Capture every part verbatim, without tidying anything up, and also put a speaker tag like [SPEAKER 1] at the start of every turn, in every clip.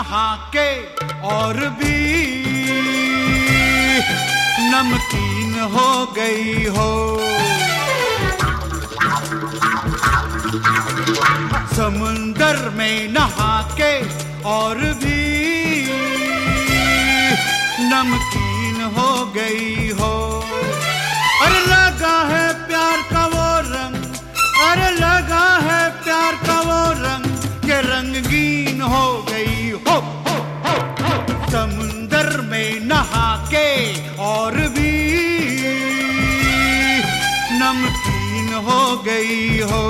[SPEAKER 1] नहा के और भी नमकीन हो गई हो। समुंदर में नहा के और भी नमकीन हो गई हो। अरे लगा है प्यार का वो रंग, अरे लगा है प्यार का वो रंग के रंगीन हो गई हो, हो, हो, हो। समुंदर में नहा के और भी नमकीन हो गई हो।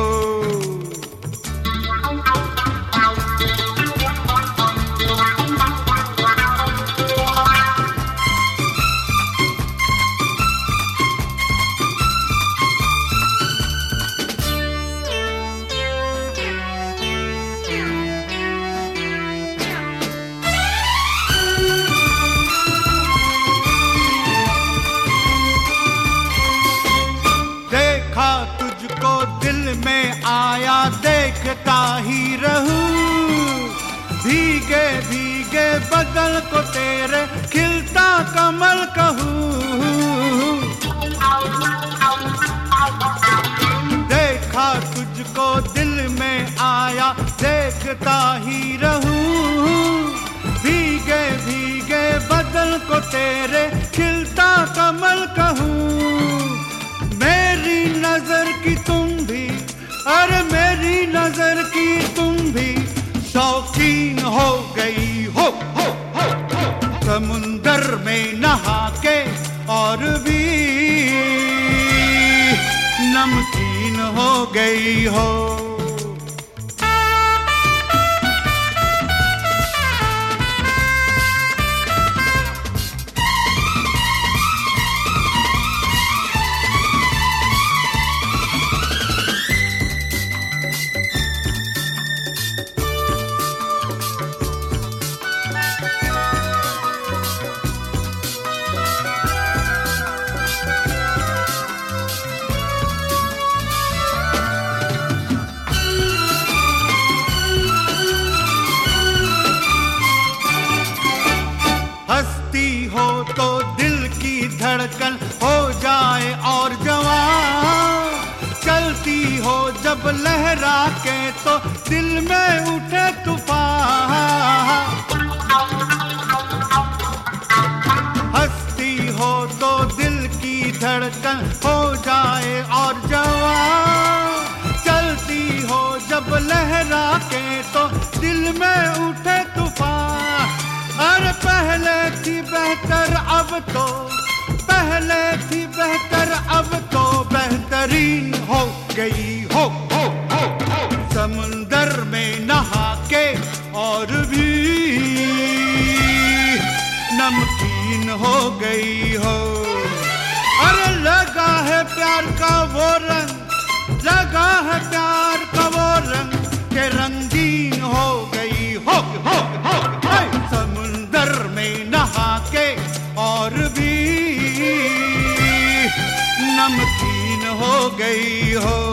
[SPEAKER 1] तुझको दिल में आया देखता ही रहूं, भीगे भीगे बदल को तेरे खिलता कमल कहूं। देखा तुझको दिल में आया देखता ही रहूं, भीगे भीगे बदल को तेरे खिलता कमल कहूं। मेरी नजर की तुम भी, अरे मेरी नजर की तुम भी शौकीन हो गई हो, हो, हो, हो। समुंदर में नहा के और भी नमकीन हो गई हो। हो तो दिल की धड़कन हो जाए और जवान, चलती हो जब लहरा के तो दिल में उठे तूफान। हंसती हो तो दिल की धड़कन हो जाए और जवान, चलती हो जब लहरा के तो दिल में उठे तूफान। अरे पहले थी बेहतर अब तो, पहले थी बेहतर अब तो बेहतरीन हो गई हो, हो, हो, हो। समुंदर में नहा के और भी नमकीन हो गई हो। अरे लगा है प्यार का वो रंग, लगा है प्यार का वो रंग के रंगीन हो गई हो, हो, हो, हो। समुंदर में नहा के और भी नमकीन हो गई हो।